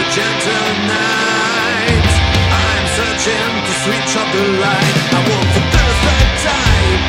gentle night. I'm searching for sweet chocolate light. I want for